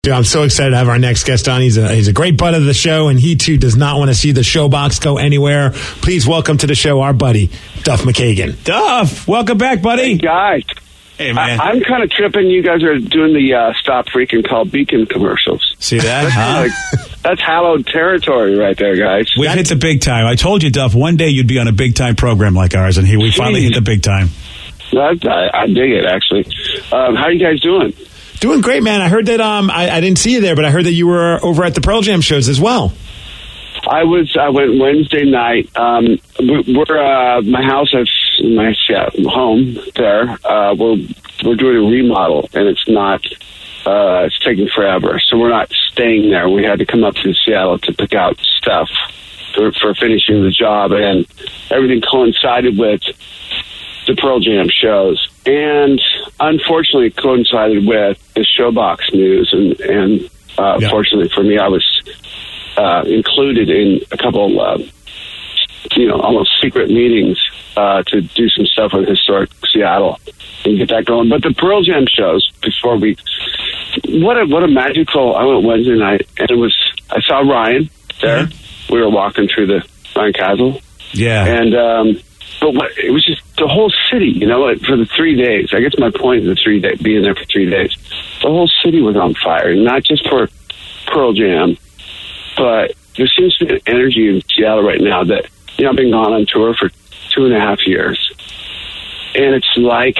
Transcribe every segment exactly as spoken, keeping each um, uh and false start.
Dude, I'm so excited to have our next guest on. He's a he's a great bud of the show, and he too does not want to see the Showbox go anywhere. Please welcome to the show our buddy Duff McKagan. Duff, welcome back, buddy. Hey guys, hey man, I, I'm kind of tripping. You guys are doing the uh, Stop Freaking Call Beacon commercials. See that? That's, huh? like, that's hallowed territory right there, guys. We've hit the big time. I told you, Duff, one day you'd be on a big time program like ours, and here we finally hit the big time. That, I, I dig it, actually. Um, how are you guys doing? Doing great, man. I heard that um, I, I didn't see you there, but I heard that you were over at the Pearl Jam shows as well. I was. I went Wednesday night. Um, we're uh, my house. I've my yeah, home there. Uh, we're we're doing a remodel, and it's not. Uh, it's taking forever, so we're not staying there. We had to come up to Seattle to pick out stuff for, for finishing the job, and everything coincided with the Pearl Jam shows, and unfortunately coincided with the Showbox news, and, and uh, yeah. fortunately for me, I was uh, included in a couple, uh, you know, almost secret meetings uh, to do some stuff with historic Seattle and get that going. But the Pearl Jam shows, before we, what a what a magical! I went Wednesday night, and it was I saw Ryan there. Mm-hmm. We were walking through the Ryan Castle, yeah, and. Um, But what, it was just the whole city, you know, for the three days. I guess my point is the three day, being there for three days. The whole city was on fire, not just for Pearl Jam, but there seems to be an energy in Seattle right now that, you know, I've been gone on tour for two and a half years. And it's like,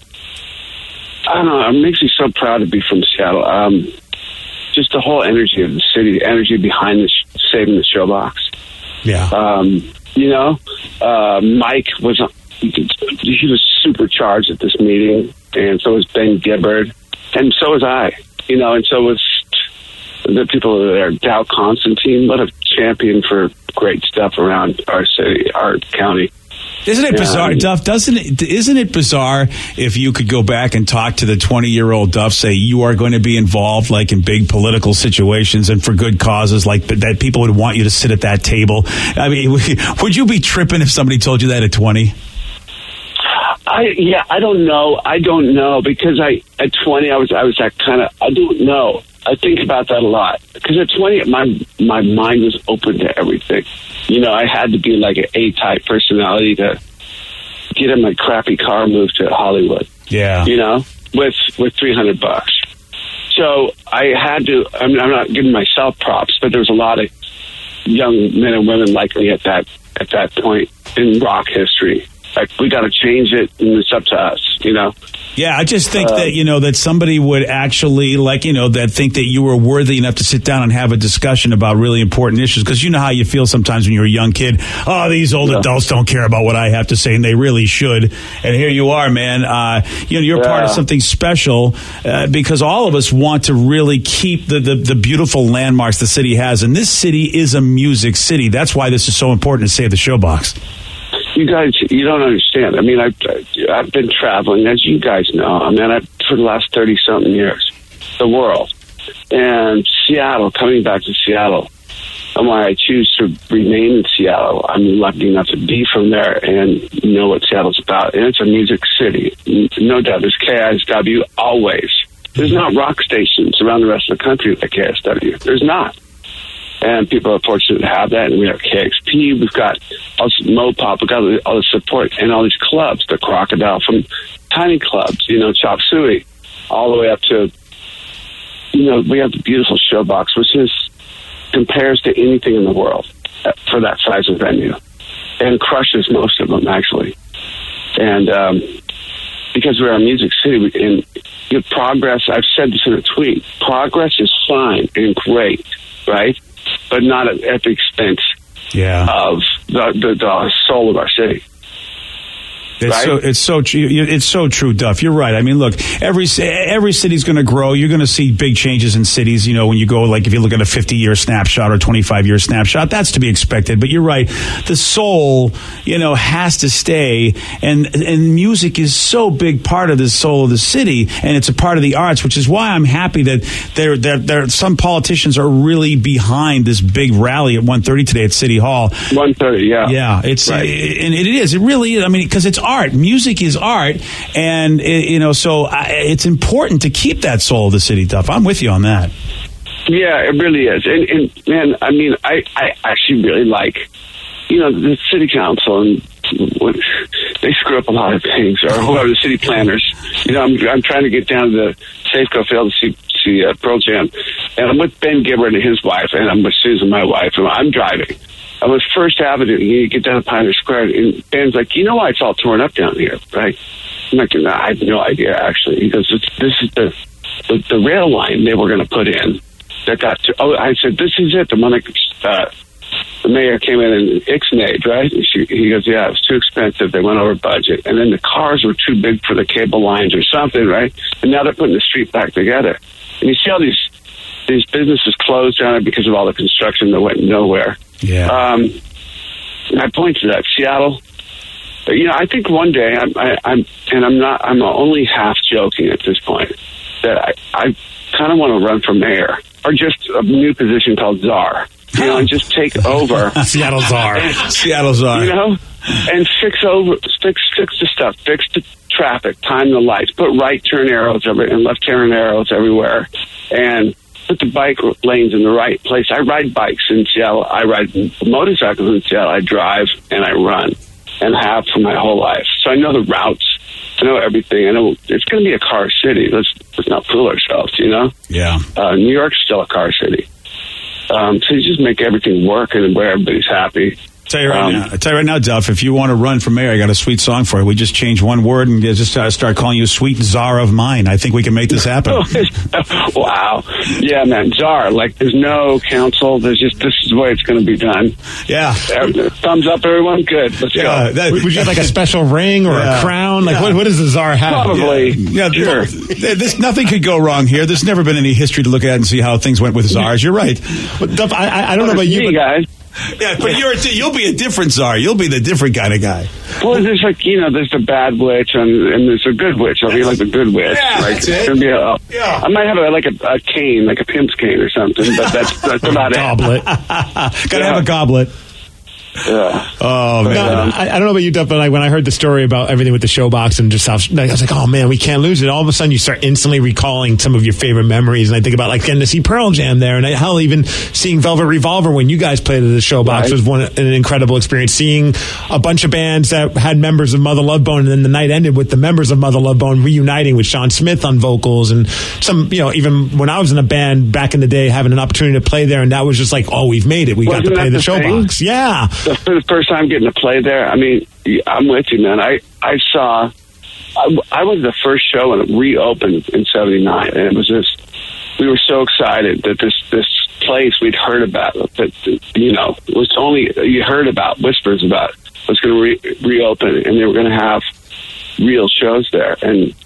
I don't know, it makes me so proud to be from Seattle. Um, just the whole energy of the city, the energy behind the sh- saving the Showbox. Yeah. Um, You know, uh, Mike was he was supercharged at this meeting, and so was Ben Gibbard, and so was I. You know, and so was the people that are there. Dow Constantine, what a champion for great stuff around our city, our county. Isn't it bizarre, um, Duff? Doesn't it? Isn't it bizarre if you could go back and talk to the twenty-year-old Duff, say you are going to be involved, like in big political situations and for good causes, like that people would want you to sit at that table? I mean, would you be tripping if somebody told you that at twenty? I yeah, I don't know. I don't know because I at twenty, I was I was that kind of. I don't know. I think about that a lot because at twenty, my my mind was open to everything. You know, I had to be like an A-type personality to get in my crappy car, move to Hollywood. Yeah, you know, with with three hundred bucks. So I had to. I mean, I'm not giving myself props, but there was a lot of young men and women like me at that at that point in rock history. Like, we got to change it, and it's up to us, you know? Yeah, I just think uh, that, you know, that somebody would actually, like, you know, that think that you were worthy enough to sit down and have a discussion about really important issues, because you know how you feel sometimes when you're a young kid. Oh, these old yeah. adults don't care about what I have to say, and they really should. And here you are, man. Uh, you know, you're yeah. part of something special uh, because all of us want to really keep the, the, the beautiful landmarks the city has. And this city is a music city. That's why this is so important to save the Showbox. You guys, you don't understand. I mean, I've, I've been traveling, as you guys know. I mean, I've, for the last thirty-something years, the world. And Seattle, coming back to Seattle, and why I choose to remain in Seattle. I'm lucky enough to be from there and know what Seattle's about. And it's a music city. No doubt. There's K S W always. There's not rock stations around the rest of the country like K S W. There's not. And people are fortunate to have that. And we have K X P. We've got all this Mopop. We've got all the support and all these clubs. The Crocodile, from tiny clubs, you know, Chop Suey, all the way up to, you know, we have the beautiful Showbox, which is compares to anything in the world for that size of venue, and crushes most of them, actually. And um, because we're a music city, we can get progress. I've said this in a tweet. Progress is fine and great, right? But not at, at the expense yeah. of the, the, the soul of our city. It's right? so it's so true. It's so true, Duff. You're right. I mean, look, every every city's going to grow. You're going to see big changes in cities. You know, when you go, like, if you look at a fifty year snapshot or twenty-five year snapshot, that's to be expected. But you're right. The soul, you know, has to stay, and and music is so big part of the soul of the city, and it's a part of the arts, which is why I'm happy that there there there some politicians are really behind this big rally at one thirty today at City Hall. one thirty, yeah, yeah. It's right. and it is. It really is. I mean, because it's art. Music is art, and it, you know, so I, it's important to keep that soul of the city, Duff. I'm with you on that. Yeah, it really is. And, and man, I mean, I, I actually really like, you know, the city council, and what, they screw up a lot of things, or whoever the city planners. You know, I'm I'm trying to get down to the Safeco Field to see see uh, Pearl Jam, and I'm with Ben Gibbard and his wife, and I'm with Susan, my wife, and I'm driving. I'm with First Avenue. You get down to Pioneer Square, and Ben's like, you know why it's all torn up down here, right? I'm like, no, I have no idea, actually. He goes, it's, this is the, the the rail line they were going to put in. That got to, oh, I said, this is it. The one that uh, the mayor came in and ixnayed, right? And she, he goes, yeah, it was too expensive. They went over budget. And then the cars were too big for the cable lines or something, right? And now they're putting the street back together. And you see all these these businesses closed down because of all the construction that went nowhere. Yeah. Um, my point to that, Seattle, you know, I think one day, I'm, I, I'm, and I'm not, I'm only half joking at this point, that I, I kind of want to run for mayor, or just a new position called czar, you know, and just take over. Seattle czar. Seattle czar. You know, and fix over, fix, fix the stuff, fix the traffic, time the lights, put right turn arrows every, and left turn arrows everywhere, and put the bike lanes in the right place. I ride bikes in Seattle. I ride motorcycles in Seattle. I drive and I run, and have for my whole life. So I know the routes. I know everything. I know it's going to be a car city. Let's, let's not fool ourselves, you know? Yeah. Uh, New York's still a car city. Um, so you just make everything work and where everybody's happy. Tell you right Um, now, I tell you right now, Duff. If you want to run for mayor, I got a sweet song for you. We just change one word and just uh, start calling you "Sweet Czar of Mine." I think we can make this happen. Wow, yeah, man, czar. Like, there's no council. There's just this is the way it's going to be done. Yeah. Thumbs up, everyone. Good. Let's Yeah, go. That, would you have like a special ring or Yeah. a crown? Like, Yeah. what, what does the czar have? Probably. Yeah, Sure. this, nothing could go wrong here. There's never been any history to look at and see how things went with czars. You're right. But Duff, I, I, I don't know about you, Me, but guys. Yeah, but you're a, you'll be a different czar. You'll be the different kind of guy. Well, there's like, you know, there's the bad witch and, and there's a good witch. I'll be like the good witch. Yeah, like, that's it's it. gonna be a, Yeah. I might have a, like a, a cane, like a pimp's cane or something, but that's that's about it. goblet. Gotta Yeah. have a goblet. Yeah. Oh man. No, I, I don't know about you, Duff, but like when I heard the story about everything with the Showbox and just how like, I was like, oh man, we can't lose it. All of a sudden, you start instantly recalling some of your favorite memories, and I think about like getting to see Pearl Jam there, and I, hell, even seeing Velvet Revolver when you guys played at the Showbox Right. was one an incredible experience. Seeing a bunch of bands that had members of Mother Love Bone, and then the night ended with the members of Mother Love Bone reuniting with Sean Smith on vocals, and some, you know, even when I was in a band back in the day, having an opportunity to play there, and that was just like, oh, we've made it. We Wasn't got to play that the the thing? Showbox. Yeah. The, for the first time getting to play there, I mean, I'm with you, man. I, I saw, I, I was the first show when it reopened in seventy-nine, and it was just, we were so excited that this, this place we'd heard about, that, you know, it was only, you heard about, whispers about, was going to re- reopen, and they were going to have real shows there. And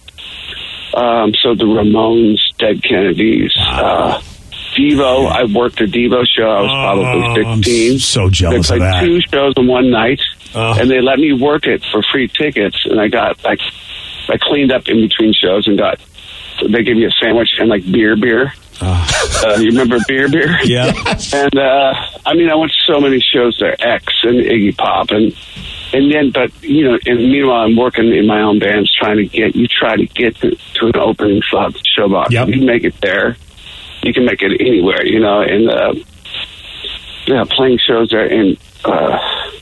um, so the Ramones, Dead Kennedys, uh, Devo, I worked a Devo show. I was probably Oh, I'm sixteen. so jealous They of played that. two shows in one night, Oh. and they let me work it for free tickets. And I got like, I cleaned up in between shows and got. They gave me a sandwich and like beer, beer. Uh, you remember beer, beer? Yeah. And uh, I mean, I went to so many shows there, X and Iggy Pop, and and then, but you know, and meanwhile, I'm working in my own bands, trying to get. You try to get to, to an opening slot Showbox. Yep. You make it there. You can make it anywhere, you know, and uh, yeah, playing shows there and uh,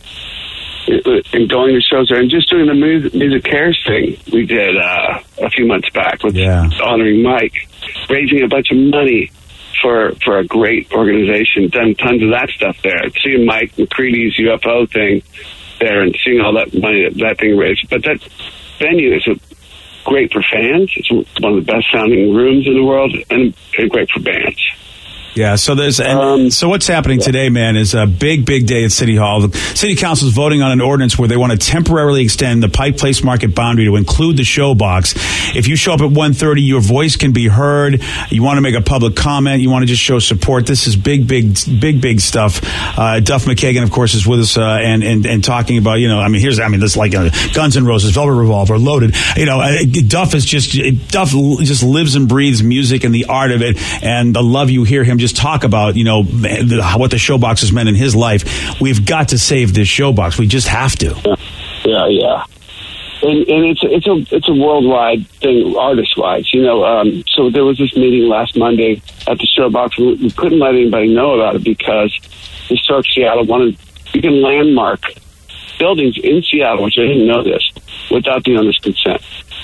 and going to shows there and just doing the music, music cares thing we did uh, a few months back with Yeah. honoring Mike, raising a bunch of money for for a great organization. Done tons of that stuff there. Seeing Mike McCready's U F O thing there and seeing all that money that, that thing raised. But that venue is a great for fans. It's one of the best sounding rooms in the world, and, and great for bands. Yeah, so there's and Um, so what's happening today, man, is a big, big day at City Hall. The City Council is voting on an ordinance where they want to temporarily extend the Pike Place Market boundary to include the Showbox. If you show up at one thirty, your voice can be heard. You want to make a public comment. You want to just show support. This is big, big, big, big stuff. Uh, Duff McKagan, of course, is with us uh, and, and and talking about, you know, I mean, here's, I mean, this is like uh, Guns N' Roses, Velvet Revolver, Loaded. You know, uh, Duff is just, Duff just lives and breathes music and the art of it, and the love you hear him just talk about, you know, the, what the Showbox has meant in his life. We've got to save this Showbox. We just have to. Yeah, yeah. And, and it's it's a it's a worldwide thing, artist wise. You know, um, so there was this meeting last Monday at the Showbox. We, we couldn't let anybody know about it because Historic Seattle wanted you can landmark buildings in Seattle, which I didn't know this, without the owner's consent.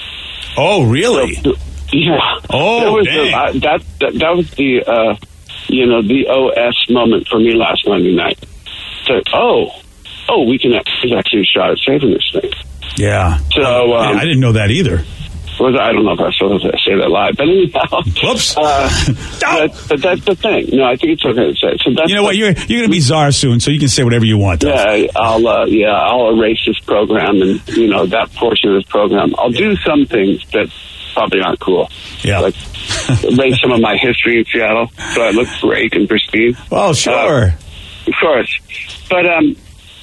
Oh, really? So, yeah. Oh, that was dang. The, uh, that, that that was the uh, you know the O S moment for me last Monday night. So, oh, oh, we can. There's actually a shot at saving this thing. Yeah. So um, yeah, I didn't know that either. Was I don't know if I was supposed to say that live, but anyhow. Whoops. Uh, but, but that's the thing. No, I think it's okay to say. So that's you know what? You're you're going to be czar soon, so you can say whatever you want. Though. Yeah, I'll uh, yeah I'll erase this program and you know that portion of this program. I'll do some things that probably aren't cool. Yeah. Like erase some of my history in Seattle, so I look great and pristine. Oh, sure. Uh, of course, but um.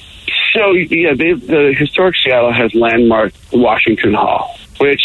So yeah, they, the Historic Seattle has landmarked Washington Hall, which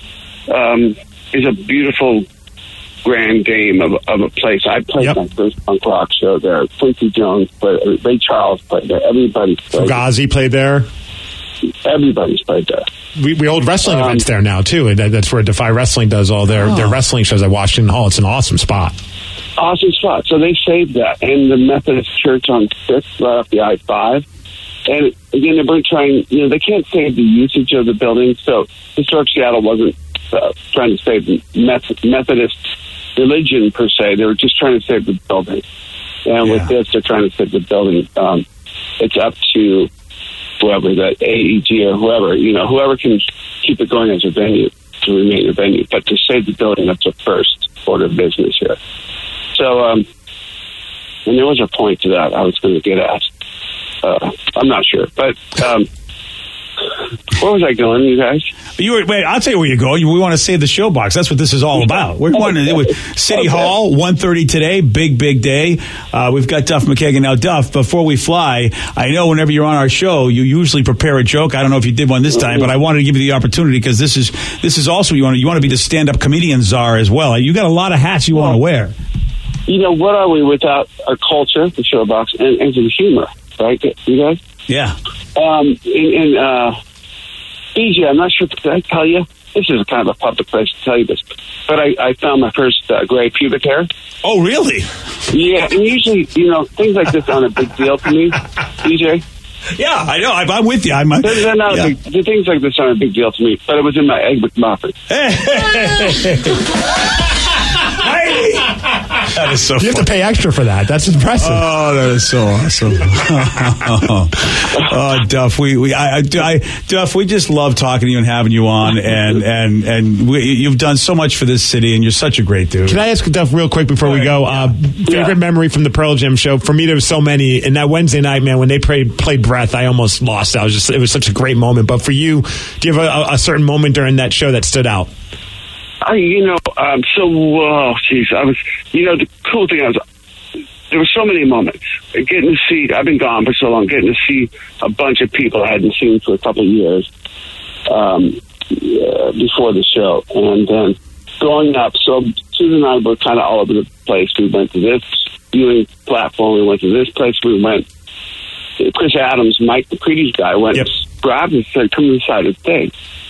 um, is a beautiful grand dame of, of a place. I played Yep. my first punk rock show there. Quincy Jones played, Ray Charles played there. Everybody's played Fugazi played there. Everybody's played there. We, we hold wrestling Um, events there now too, and that- that's where Defy Wrestling does all their, their wrestling shows at Washington Hall. It's an awesome spot. Awesome spot. So they saved that, and the Methodist Church on Sixth, right off the I five. And again, they were trying. You know, they can't save the usage of the building. So Historic Seattle wasn't uh, trying to save the Meth- Methodist religion per se. They were just trying to save the building. And Yeah. with this, they're trying to save the building. Um, it's up to whoever, the A E G or whoever, you know, whoever can keep it going as a venue to remain a venue. But to save the building, that's the first order of business here. So, um, and there was a point to that I was going to get at. Uh, I'm not sure, but um, where was I going, you guys? You were, wait, I'll tell you where you go. We want to save the Showbox. That's what this is all about. We're going to with City Okay. Hall, one thirty today. Big, big day. Uh, we've got Duff McKagan. Now, Duff, before we fly, I know whenever you're on our show, you usually prepare a joke. I don't know if you did one this time, but I wanted to give you the opportunity because this is this is also you want to you want to be the stand-up comedian czar as well. You got a lot of hats you want to wear. You know, what are we without our culture, the Showbox, and, and the humor, right? You guys? Yeah. Um, and, and uh, D J, I'm not sure, did I tell you? This is kind of a public place to tell you this, but I, I found my first uh, gray pubic hair. Oh, really? Yeah, and usually, you know, things like this aren't a big deal to me, D J. Yeah, I know. I'm, I'm with you. I'm. They're, they're not yeah. a big, the things like this aren't a big deal to me, but it was in my Egg McMuffin. That is so You have funny. to pay extra for that. That's impressive. Oh, that is so awesome. oh, Duff, we, we I, I, I, Duff, we just love talking to you and having you on, and and and we, you've done so much for this city, and you're such a great dude. Can I ask Duff real quick before we go? Uh, favorite Yeah. memory from the Pearl Jam show? For me, there was so many. And that Wednesday night, man, when they played played Breath, I almost lost. I was just, it was such a great moment. But for you, do you have a, a certain moment during that show that stood out? I, you know, um, so, oh, jeez, I was, you know, the cool thing I was, there were so many moments. Getting to see, I've been gone for so long, getting to see a bunch of people I hadn't seen for a couple of years um, uh, before the show. And then growing up, so Susan and I were kind of all over the place. We went to this viewing platform, we went to this place, we went, Chris Adams, Mike, the Creedies guy, went Yep. and grabbed and said, come inside and stay.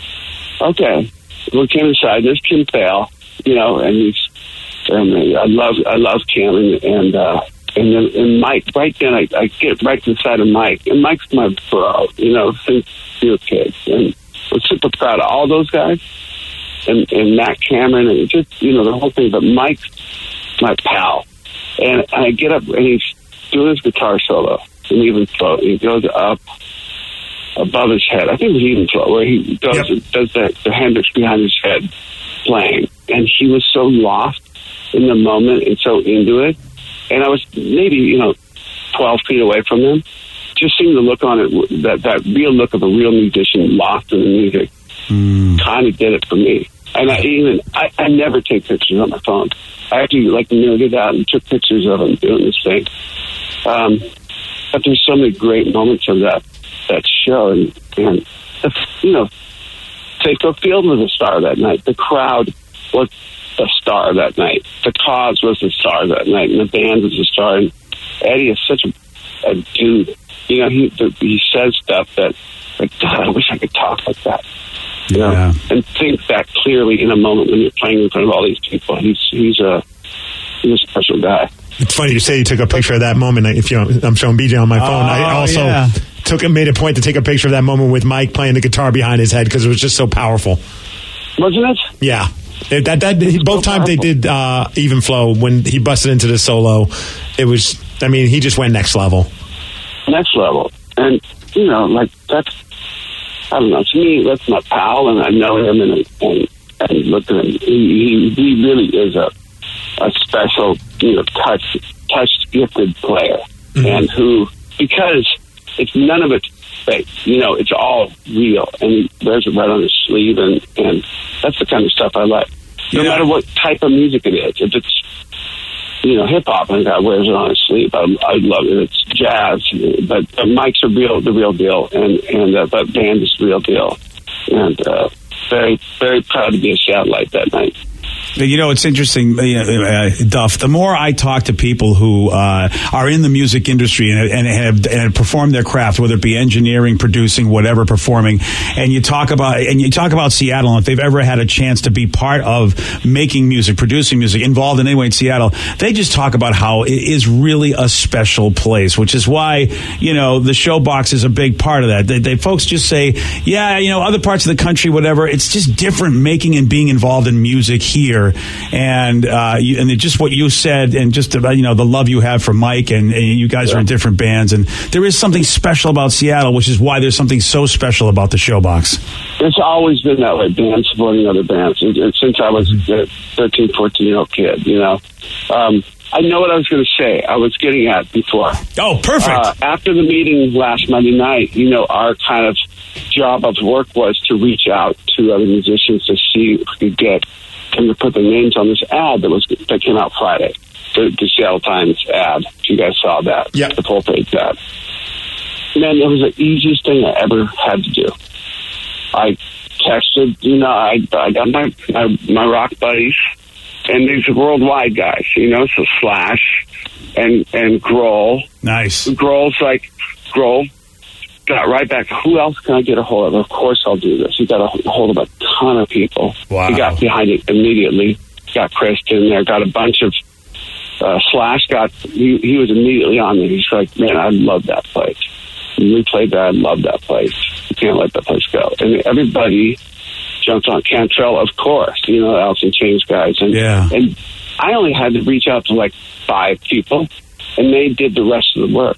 Okay. We came inside. There's Kim Thale, you know, and he's. And I love, I love Kim, and and, uh, and then and Mike. Right then, I, I get right to the side of Mike, and Mike's my bro, you know, since we were kids, and we're super proud of all those guys, and and Matt Cameron, and just you know the whole thing. But Mike's my pal, and, and I get up, and he's doing his guitar solo, and even float. He goes up above his head. I think it was even flow, where he does Yep. does the, the Hendrix behind his head playing, and he was so lost in the moment and so into it. And I was maybe you know twelve feet away from him, just seeing the look on it, that that real look of a real musician lost in the music, Mm. kind of did it for me. And I even I, I never take pictures on my phone. I actually like nerded out and took pictures of him doing this thing. Um, but there's so many great moments of that. that show, and, and the, you know, Safeco Field was a star that night. The crowd was a star that night. The Cause was a star that night, and the band was a star. And Eddie is such a, a dude. You know, he the, he says stuff that, like, God, I wish I could talk like that. You know, Yeah. and think that clearly in a moment when you're playing in front of all these people. He's he's a He's a special guy. It's funny you say you took a picture of that moment. If you, I'm showing B J on my phone. Oh, I also yeah. took made a point to take a picture of that moment with Mike playing the guitar behind his head because it was just so powerful. Wasn't it? Yeah. It, that that he, both times they did uh, Even Flow, when he busted into the solo, it was, I mean, he just went next level. Next level. And, you know, like, that's, I don't know, to me, that's my pal, and I know him, and, and, and look at him. He, he, he really is a, a special, you know, touch, touch gifted player. Mm-hmm. And who, because it's none of it's fake, you know, it's all real, and he wears it right on his sleeve, and, and that's the kind of stuff I like. No yeah. matter what type of music it is. If it's, you know, hip-hop, and the guy wears it on his sleeve, I, I love it. It's jazz, but, but Mike's a real, the real deal, and, and uh, but band is the real deal. And uh, very, very proud to be a satellite that night. You know, it's interesting, uh, Duff. The more I talk to people who uh, are in the music industry and, and, have, and have performed their craft, whether it be engineering, producing, whatever, performing, and you talk about and you talk about Seattle, and if they've ever had a chance to be part of making music, producing music, involved in any way in Seattle, they just talk about how it is really a special place, which is why, you know, the Showbox is a big part of that. They, they folks just say, yeah, you know, other parts of the country, whatever, it's just different making and being involved in music here. And uh, you, and just what you said, and just about, you know, the love you have for Mike, and, and you guys yeah. are in different bands, and there is something special about Seattle, which is why there's something so special about the Showbox. It's always been that way, bands supporting other bands, it, it, since I was a thirteen, fourteen year old kid, you know. Um, I know what I was going to say. I was getting at before. Oh, perfect. Uh, after the meeting last Monday night, you know, our kind of job of work was to reach out to other musicians to see if we could get and to put their names on this ad that was that came out Friday, the, the Seattle Times ad. If you guys saw that, yeah, the full page ad. Man, it was the easiest thing I ever had to do. I texted, you know, I I got my my, my rock buddies, and these are worldwide guys, you know, so Slash and and Grohl. Nice. Grohl's like Grohl. Got right back. Who else can I get a hold of? Of course I'll do this. He got a hold of a ton of people. Wow. He got behind it immediately. Got Kristen there. Got a bunch of uh, Slash. Got he, he was immediately on there. He's like, man, I love that place. When we played there, I love that place. You can't let that place go. And everybody jumped on. Cantrell, of course. You know, Alice in Chains guys. And yeah. and I only had to reach out to like five people, and they did the rest of the work.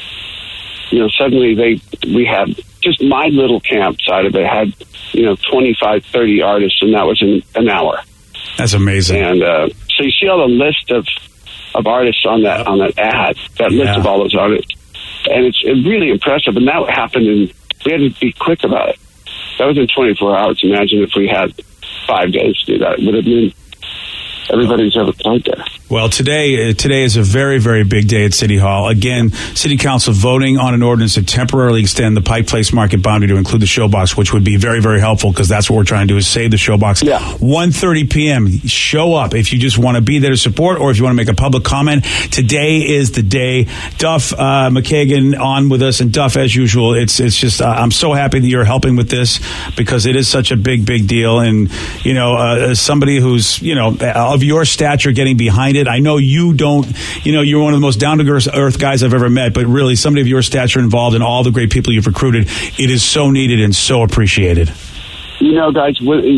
You know, suddenly they we had just my little campsite of it had, you know, twenty-five, thirty artists, and that was in an hour. That's amazing. And uh, so you see all the list of, of artists on that on that ad, that yeah. list of all those artists, and it's really impressive. And that happened, and we had to be quick about it. That was in twenty-four hours. Imagine if we had five days to do that. It would have been everybody's ever played there. Well, today today is a very, very big day at City Hall. Again, City Council voting on an ordinance to temporarily extend the Pike Place Market boundary to include the Showbox, which would be very, very helpful because that's what we're trying to do is save the Showbox. Yeah. one thirty p.m. Show up if you just want to be there to support or if you want to make a public comment. Today is the day. Duff uh, McKagan on with us. And Duff, as usual, it's it's just uh, I'm so happy that you're helping with this because it is such a big, big deal. And, you know, uh, as somebody who's, you know, of your stature getting behind it, I know you don't, you know, you're one of the most down-to-earth guys I've ever met, but really somebody of your stature involved in all the great people you've recruited, it is so needed and so appreciated. You know, guys,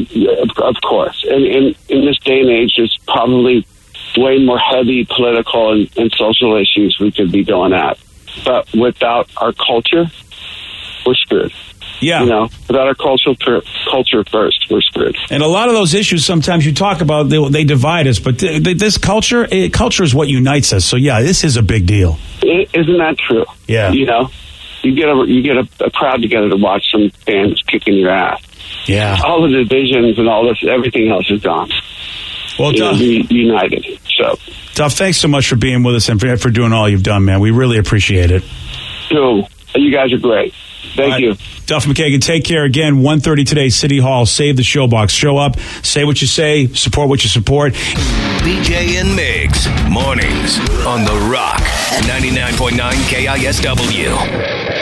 of course. And in, in this day and age, there's probably way more heavy political and, and social issues we could be going at. But without our culture, we're screwed. Yeah. You know, without our cultural per, culture first, we're screwed. And a lot of those issues sometimes you talk about, they, they divide us, but th- th- this culture, it, culture is what unites us. So, yeah, this is a big deal. It, isn't that true? Yeah. You know, you get a, you get a, a crowd together to watch some bands kicking your ass. Yeah. All the divisions and all this, everything else is gone. Well, you Duff, know, be united. So, Duff, thanks so much for being with us and for, for doing all you've done, man. We really appreciate it. So, you guys are great. Thank you. Duff McKagan, take care. Again, one thirty today, City Hall. Save the Showbox. Show up, say what you say, support what you support. B J and Migs, mornings on The Rock, ninety-nine point nine K I S W.